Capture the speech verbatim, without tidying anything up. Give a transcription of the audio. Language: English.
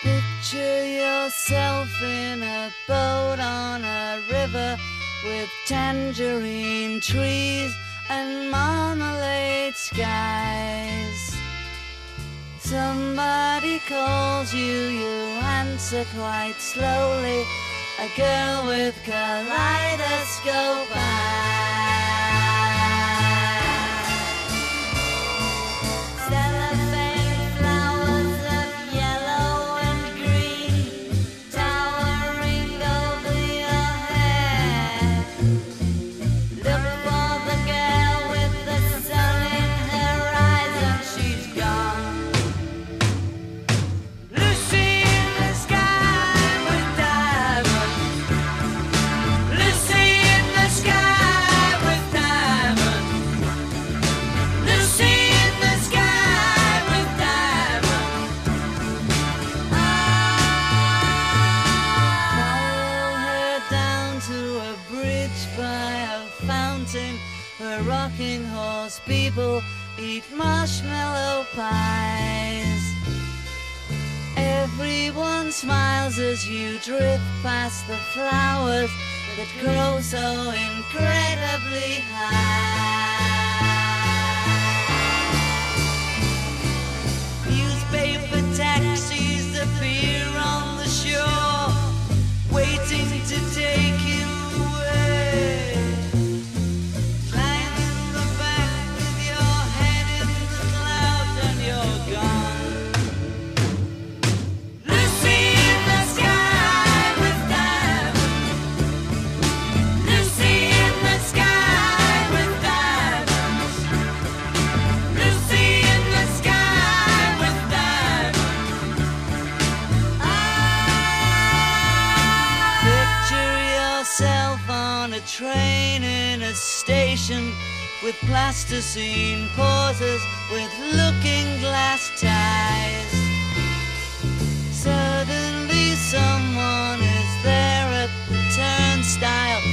Picture yourself in a boat on a river with tangerine trees and marmalade skies. Somebody calls you, you answer quite slowly. A girl with kaleidoscope eyes. Cellophane flowers of yellow and green towering over your head. Look for the girl with the sun in her eyes and she's gone. Lucy in the sky with diamonds. Lucy in the sky with diamonds. Lucy in the sky with diamonds. Follow her down to a bridge by a fountain where rocking horse people eat marshmallow pies. Everyone smiles as you drift past the flowers that grow so incredibly high. Newspaper taxis appear on the shore, waiting to take you away. Climb in the back with your head in the clouds and you're gone. Lucy in the sky with diamonds. Lucy in the sky with diamonds. Lucy in the sky with diamonds. Picture yourself on a train in a station with plasticine pauses with looking glass ties. Suddenly someone is there at the turnstile